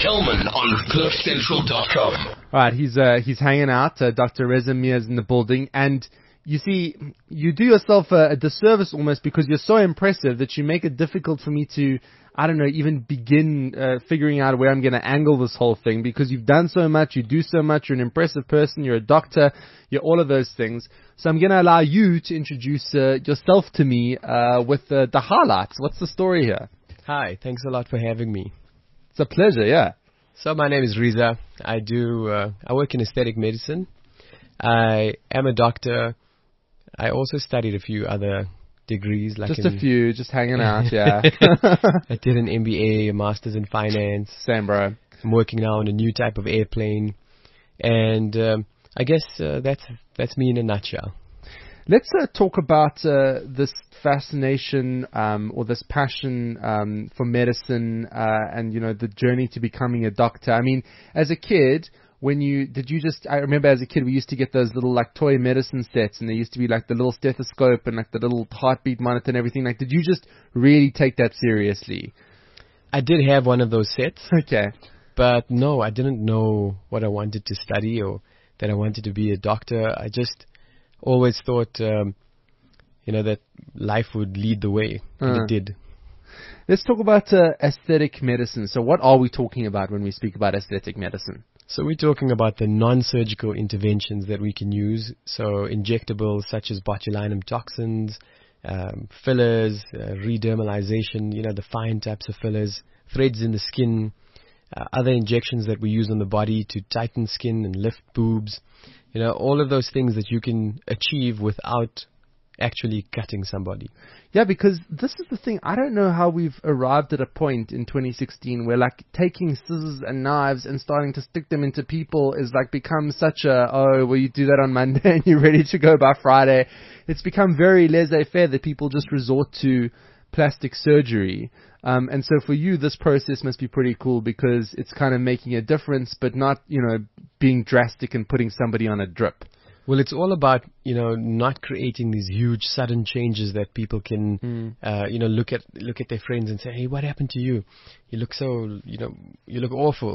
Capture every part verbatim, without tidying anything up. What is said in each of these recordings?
Hellman on cliff central dot com. All right, he's uh, he's hanging out. Uh, Doctor Reza Mir is in the building, and you see, you do yourself a, a disservice almost because you're so impressive that you make it difficult for me to, I don't know, even begin uh, figuring out where I'm going to angle this whole thing, because you've done so much, you do so much, you're an impressive person, you're a doctor, you're all of those things. So I'm going to allow you to introduce uh, yourself to me uh, with uh, the highlights. What's the story here? Hi, thanks a lot for having me. It's a pleasure, yeah. So my name is Reza. I do, uh, I work in aesthetic medicine. I am a doctor. I also studied a few other degrees. Like just a few, just hanging out, yeah. I did an M B A, a master's in finance. Same, bro. I'm working now on a new type of airplane. And um, I guess uh, that's that's me in a nutshell. Let's uh, talk about uh, this fascination um, or this passion um, for medicine uh, and, you know, the journey to becoming a doctor. I mean, as a kid... When you, did you just, I remember as a kid we used to get those little like toy medicine sets, and there used to be like the little stethoscope and like the little heartbeat monitor and everything. Like, did you just really take that seriously? I did have one of those sets. Okay. But no, I didn't know what I wanted to study or that I wanted to be a doctor. I just always thought, um, you know, that life would lead the way, and uh. it did. Let's talk about uh, aesthetic medicine. So what are we talking about when we speak about aesthetic medicine? So we're talking about the non-surgical interventions that we can use. So injectables such as botulinum toxins, um, fillers, uh, redermalization, you know, the fine types of fillers, threads in the skin, uh, other injections that we use on the body to tighten skin and lift boobs. You know, all of those things that you can achieve without actually cutting somebody. Yeah, because this is the thing. I don't know how we've arrived at a point in twenty sixteen where like taking scissors and knives and starting to stick them into people is like become such a, oh, well, you do that on Monday and you're ready to go by Friday. It's become very laissez-faire that people just resort to plastic surgery. Um, and so for you, this process must be pretty cool because it's kind of making a difference, but not, you know, being drastic and putting somebody on a drip. Well, it's all about, you know, not creating these huge sudden changes that people can, mm. uh, you know, look at look at their friends and say, hey, what happened to you? You look so, you know, you look awful.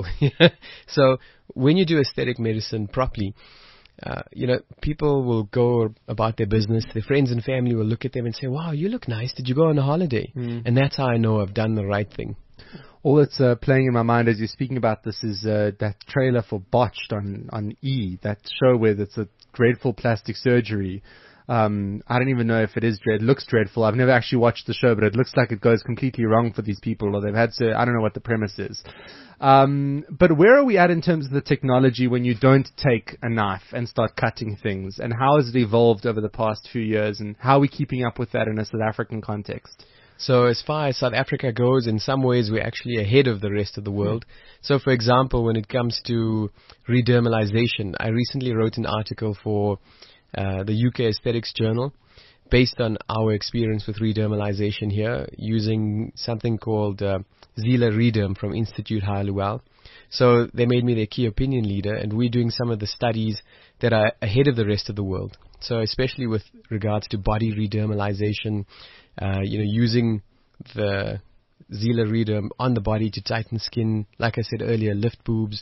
So when you do aesthetic medicine properly, uh, you know, people will go about their business. Their friends and family will look at them and say, wow, you look nice. Did you go on a holiday? Mm. And that's how I know I've done the right thing. All that's uh, playing in my mind as you're speaking about this is uh, that trailer for Botched on, on E, that show where it's a dreadful plastic surgery. Um, I don't even know if it is dread. It looks dreadful. I've never actually watched the show, but it looks like it goes completely wrong for these people, or they've had to, I don't know what the premise is. Um, but where are we at in terms of the technology when you don't take a knife and start cutting things? And how has it evolved over the past few years? And how are we keeping up with that in a South African context? So as far as South Africa goes, in some ways we're actually ahead of the rest of the world. So for example, when it comes to redermalization, I recently wrote an article for uh, the U K Aesthetics Journal based on our experience with redermalization here using something called uh, Zila Rederm from Institute Haluel. So they made me their key opinion leader, and we're doing some of the studies that are ahead of the rest of the world. So especially with regards to body redermalization, Uh, you know, using the Zila Rederm on the body to tighten skin, like I said earlier, lift boobs.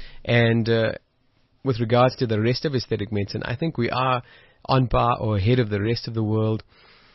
And uh, with regards to the rest of aesthetic medicine, I think we are on par or ahead of the rest of the world,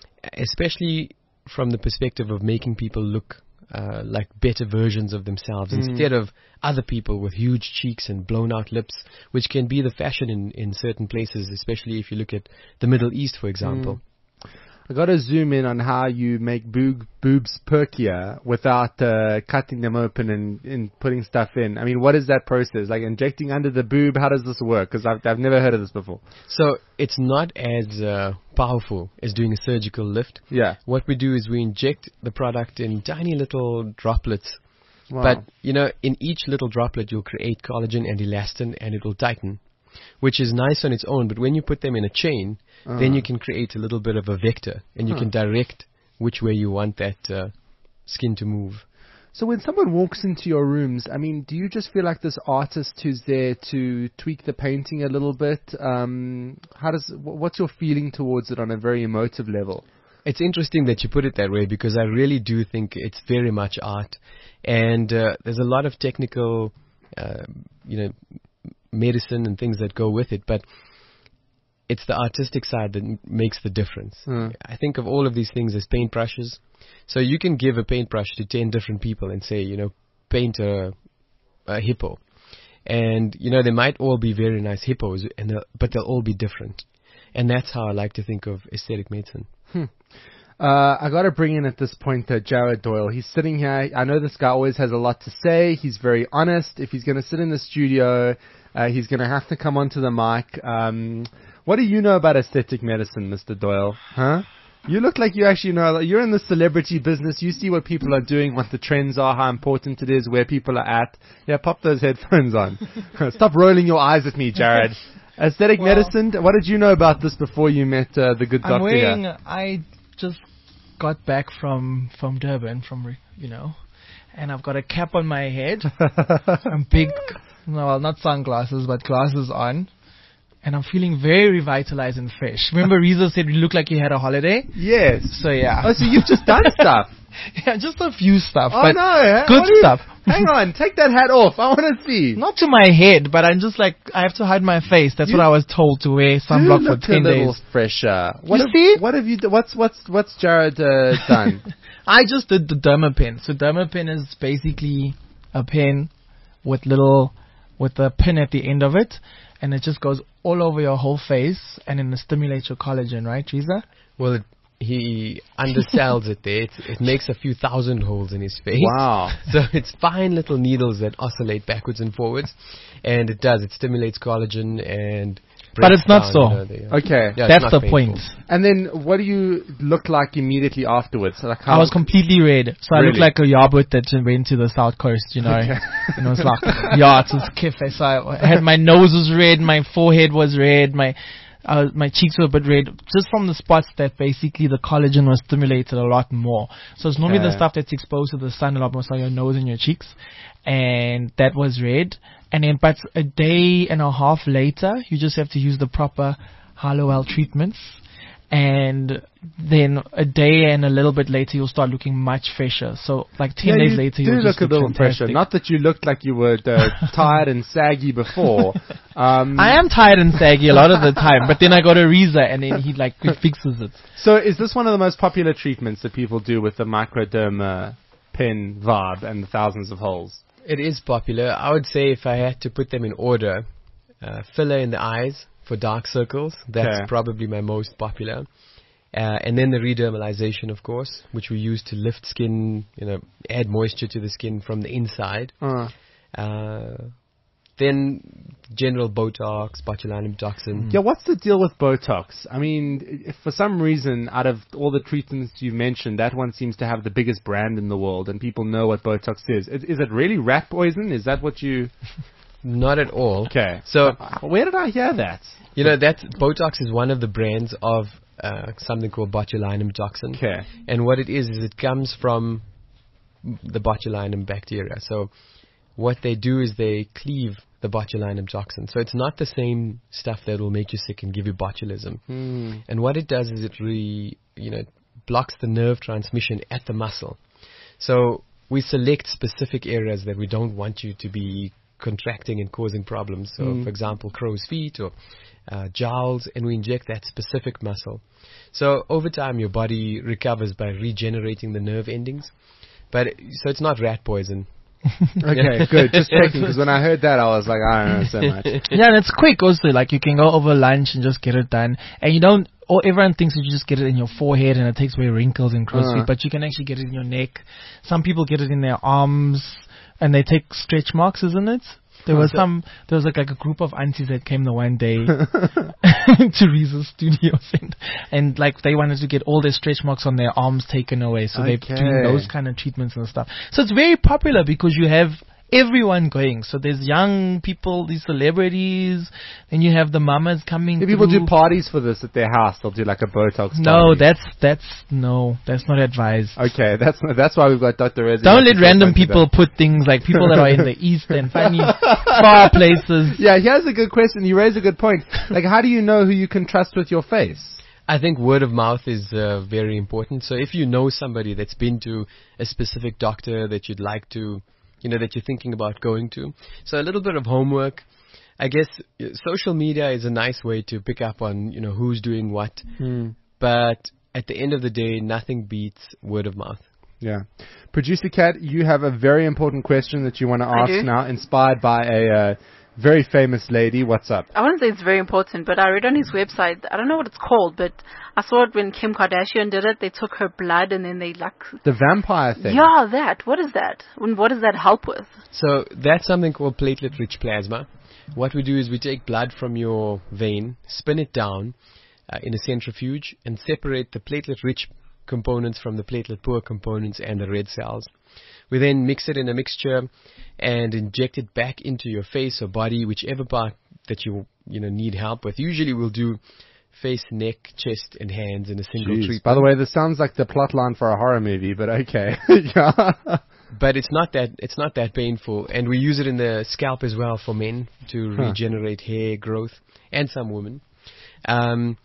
especially from the perspective of making people look uh, like better versions of themselves mm. instead of other people with huge cheeks and blown out lips, which can be the fashion in, in certain places, especially if you look at the Middle East, for example. Mm. I got to zoom in on how you make boob, boobs perkier without uh, cutting them open and, and putting stuff in. I mean, what is that process? Like injecting under the boob? How does this work? Because I've, I've never heard of this before. So it's not as uh, powerful as doing a surgical lift. Yeah. What we do is we inject the product in tiny little droplets. Wow. But, you know, in each little droplet, you'll create collagen and elastin, and it will tighten, which is nice on its own. But when you put them in a chain, uh. then you can create a little bit of a vector, and you huh. can direct which way you want that uh, skin to move. So when someone walks into your rooms, I mean, do you just feel like this artist who's there to tweak the painting a little bit? Um, how does what's your feeling towards it on a very emotive level? It's interesting that you put it that way, because I really do think it's very much art. And uh, there's a lot of technical, uh, you know, medicine and things that go with it, but it's the artistic side that m- makes the difference. Mm. I think of all of these things as paintbrushes. So you can give a paintbrush to ten different people and say, you know, paint a, a hippo. And, you know, they might all be very nice hippos, and they'll, but they'll all be different. And that's how I like to think of aesthetic medicine. Hmm. Uh, I got to bring in at this point uh, Jared Doyle. He's sitting here. I know this guy always has a lot to say. He's very honest. If he's going to sit in the studio, uh, he's going to have to come onto the mic. Um, what do you know about aesthetic medicine, Mister Doyle? Huh? You look like you actually know. You're in the celebrity business. You see what people are doing, what the trends are, how important it is, where people are at. Yeah, pop those headphones on. Stop rolling your eyes at me, Jared. Aesthetic well, medicine. What did you know about this before you met uh, the good I'm doctor wearing, here? I just got back from, from Durban, from, you know, and I've got a cap on my head. I'm big, no, well, not sunglasses, but glasses on. And I'm feeling very revitalized and fresh. Remember Riza said you look like you had a holiday? Yes. So yeah. Oh, so you've just done stuff. Yeah, just a few stuff. Oh but no, eh? good What do you- stuff. Hang on, take that hat off. I want to see. Not to my head, but I'm just like, I have to hide my face. That's You what I was told, to wear You sunblock for look ten a little days. fresher. What You have, see? What have you? Do, what's what's what's Jared uh, done? I just did the Dermapen. So Dermapen is basically a pen with little, with a pin at the end of it, and it just goes all over your whole face, and then it stimulates your collagen, right, Riza? Well, it, he undersells it there. It, it makes a few thousand holes in his face. Wow. So it's fine little needles that oscillate backwards and forwards, and it does. It stimulates collagen and. But it's not breaks so. down, you know, the, uh, Okay. yeah, it's That's not the painful. point. And then, what do you look like immediately afterwards? Like how I was completely red, so I looked Really? like a yabut that went to the south coast, you know. Okay. And it was like, yeah, it was kiff. So I had my nose was red, my forehead was red, my uh, my cheeks were a bit red, just from the spots that basically the collagen was stimulated a lot more. So it's normally the Okay. stuff that's exposed to the sun a lot more, so your nose and your cheeks, and that was red. And then, but a day and a half later, you just have to use the proper Haloel treatments. And then a day and a little bit later, you'll start looking much fresher. So like ten Yeah, days you later, do you'll look just a look little fantastic. fresher. Not that you looked like you were uh, tired and saggy before. Um, I am tired and saggy a lot of the time, but then I got a Reza, and then he like he fixes it. So, is this one of the most popular treatments that people do with the microderma pen vibe and the thousands of holes? It is popular. I would say if I had to put them in order, uh, filler in the eyes for dark circles, that's Okay. probably my most popular. Uh, and then the redermalization, of course, which we use to lift skin, you know, add moisture to the skin from the inside. Uh, Uh, then general Botox, botulinum toxin. yeah, what's the deal with Botox? I mean, if for some reason, out of all the treatments you mentioned, that one seems to have the biggest brand in the world, and people know what Botox is. Is, is it really rat poison? Is that what you... Not at all. Okay. So, Uh, where did I hear that? you know, that Botox is one of the brands of uh, something called botulinum toxin. Okay. And what it is, is it comes from the botulinum bacteria. So what they do is they cleave the botulinum toxin. So it's not the same stuff that will make you sick and give you botulism. Hmm. And what it does is it re, you know, blocks the nerve transmission at the muscle. So we select specific areas that we don't want you to be contracting and causing problems. So, Mm. for example, crow's feet or uh, jowls, and we inject that specific muscle. So over time, your body recovers by regenerating the nerve endings. But it, so it's not rat poison. Okay, good. Just checking, because when I heard that, I was like, I don't know so much. Yeah, and it's quick also. Like you can go over lunch and just get it done, and you don't. Or everyone thinks that you just get it in your forehead and it takes away wrinkles and crow's Uh. feet, but you can actually get it in your neck. Some people get it in their arms, and they take stretch marks, isn't it? There was Okay. some. There was like, like a group of aunties that came the one day to Riza's studios, and, and like they wanted to get all their stretch marks on their arms taken away. So they're doing Okay. those kind of treatments and stuff. So it's very popular because you have everyone going. So there's young people, these celebrities, then you have the mamas coming. If people through. do parties for this at their house, they'll do like a Botox No, party. that's that's no, that's not advised. Okay, that's that's why we've got Doctor Rezi. Don't let random people put things like people that are in the east and funny far places. Yeah, here's a good question. You raise a good point. Like, how do you know who you can trust with your face? I think word of mouth is uh, very important. So if you know somebody that's been to a specific doctor that you'd like to, you know, that you're thinking about going to, so a little bit of homework. I guess uh, social media is a nice way to pick up on, you know, who's doing what. Hmm. But at the end of the day, nothing beats word of mouth. Yeah. Producer Kat, you have a very important question that you want to I ask do. now, inspired by a uh, very famous lady. What's up? I wouldn't say it's very important, but I read on his website, I don't know what it's called, but I saw it when Kim Kardashian did it. They took her blood and then they like... The vampire thing. Yeah, that. What is that? And what does that help with? So that's something called platelet-rich plasma. What we do is we take blood from your vein, spin it down uh, in a centrifuge, and separate the platelet-rich components from the platelet-poor components and the red cells. We then mix it in a mixture and inject it back into your face or body, whichever part that you you know need help with. Usually we'll do face, neck, chest, and hands in a single Jeez. treatment. By the way, this sounds like the plot line for a horror movie, but okay. Yeah. But it's not that it's not that painful, and we use it in the scalp as well for men to Huh. regenerate hair growth, and some women. Um,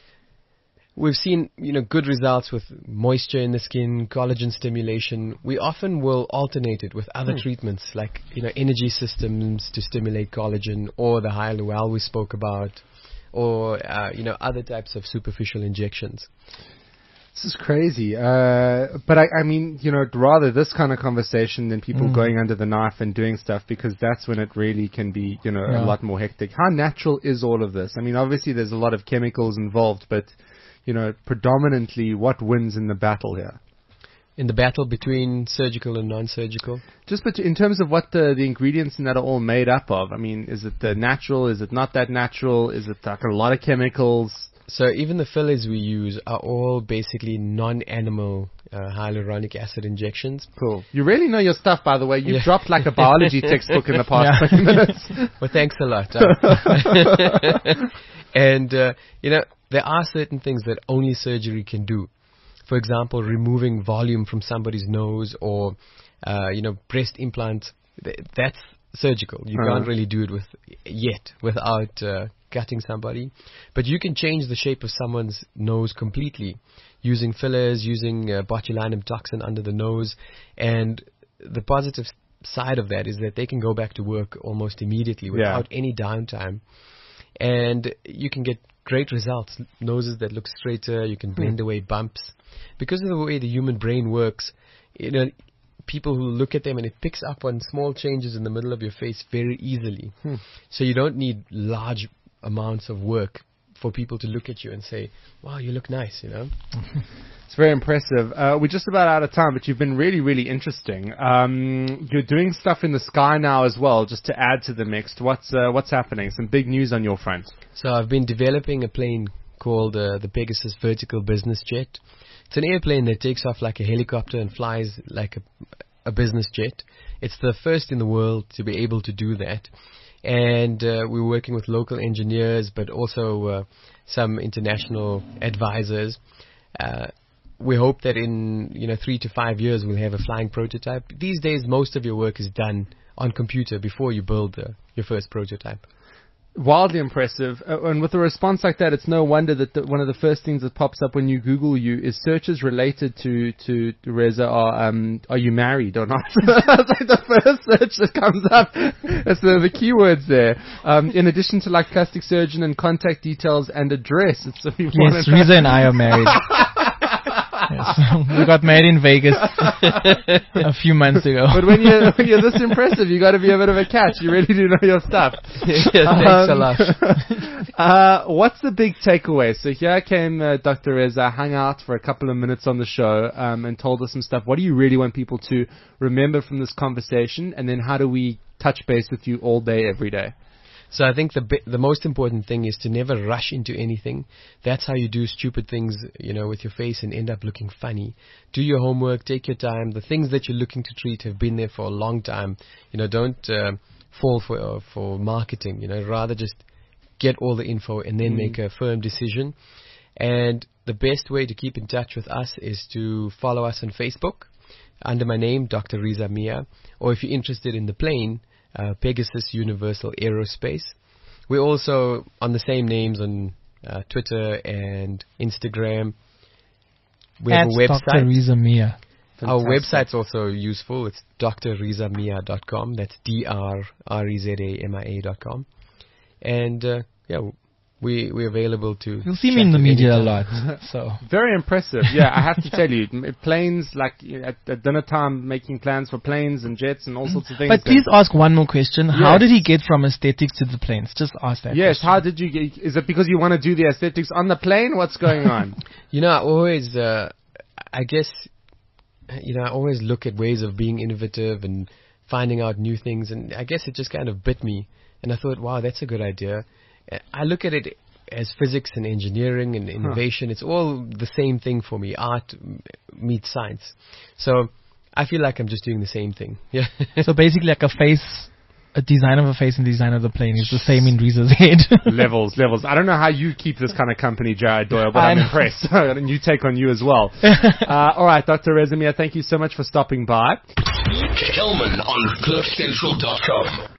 we've seen you know good results with moisture in the skin, collagen stimulation. We often will alternate it with other treatments like you know energy systems to stimulate collagen, or the Hyaluronic we spoke about, or uh, you know other types of superficial injections. This is crazy. Uh, but I, I mean, you know, rather this kind of conversation than people Mm. going under the knife and doing stuff, because that's when it really can be, you know, a Yeah. lot more hectic. How natural is all of this? I mean, obviously there's a lot of chemicals involved, but, you know, predominantly what wins in the battle here? In the battle between surgical and non-surgical. Just but in terms of what the, the ingredients in that are all made up of, I mean, is it uh, natural? Is it not that natural? Is it like a lot of chemicals? So even the fillers we use are all basically non-animal uh, hyaluronic acid injections. Cool. You really know your stuff, by the way. You've Yeah. dropped like a biology textbook in the past Yeah. twenty minutes. Well, thanks a lot. Uh, and, uh, you know, there are certain things that only surgery can do. For example, removing volume from somebody's nose or, uh, you know, breast implants. Th- that's surgical. You Uh-huh. can't really do it with yet without uh, cutting somebody. But you can change the shape of someone's nose completely using fillers, using uh, botulinum toxin under the nose. And the positive s- side of that is that they can go back to work almost immediately without any downtime. And you can get great results. Noses that look straighter, you can blend away bumps. Because of the way the human brain works, you know, people who look at them and it picks up on small changes in the middle of your face very easily. Hmm. So you don't need large amounts of work for people to look at you and say, wow, you look nice, you know. It's very impressive. Uh, we're just about out of time, but you've been really, really interesting. Um, you're doing stuff in the sky now as well, just to add to the mix. What's uh, what's happening? Some big news on your front. So I've been developing a plane called uh, the Pegasus Vertical Business Jet. It's an airplane that takes off like a helicopter and flies like a, a business jet. It's the first in the world to be able to do that. And uh, we're working with local engineers, but also uh, some international advisors. Uh, we hope that in you know three to five years we'll have a flying prototype. These days, most of your work is done on computer before you build uh, your first prototype. Wildly impressive. Uh, and with a response like that, it's no wonder that the, one of the first things that pops up when you Google you is searches related to, to, to Reza are, um, are you married or not? That's like the first search that comes up. That's the, the keywords there. Um, in addition to like plastic surgeon and contact details and address. It's so Yes, Reza and I are married. Yes. We got married in Vegas a few months ago. But when you're, when you're this impressive, you got to be a bit of a catch. You really do know your stuff. Yes, thanks a lot. uh, what's the big takeaway? So here came uh, Doctor Reza, hung out for a couple of minutes on the show um, and told us some stuff. What do you really want people to remember from this conversation? And then how do we touch base with you all day, every day? So I think the bi- the most important thing is to never rush into anything. That's how you do stupid things, you know, with your face and end up looking funny. Do your homework, take your time. The things that you're looking to treat have been there for a long time. You know, don't uh, fall for uh, for marketing. You know, rather just get all the info and then Mm. make a firm decision. And the best way to keep in touch with us is to follow us on Facebook under my name, Doctor Reza Mia, or if you're interested in the plane, Uh, Pegasus Universal Aerospace. We're also on the same names on uh, Twitter and Instagram. We At have a website. Doctor Riza Mia. Our Fantastic. website's also useful. It's d r riza mia dot com. That's D R R E Z A M I A dot com. And, uh, yeah, we, we're available to... You'll see me chat in the at media any a time. lot. So Very impressive. Yeah, I have to tell you, m- planes, like you know, at, at dinner time, making plans for planes and jets and all sorts of things. But that- please ask one more question. How Yes. did he get from aesthetics to the planes? Just ask that. Yes, question. how did you get, is it because you want to do the aesthetics on the plane? What's going on? You know, I always, uh, I guess, you know, I always look at ways of being innovative and finding out new things. And I guess it just kind of bit me. And I thought, wow, that's a good idea. Uh, I look at it as physics and engineering and innovation. It's all the same thing for me. Art m- meets science. So I feel like I'm just doing the same thing. Yeah. So basically, like a face, a design of a face and design of the plane is the same in Riza's head. levels, levels. I don't know how you keep this kind of company, Jared Doyle, but I I'm know. impressed. A new take on you as well. uh, all right, Doctor Riza Mia, thank you so much for stopping by. Kelman on cliff central dot com.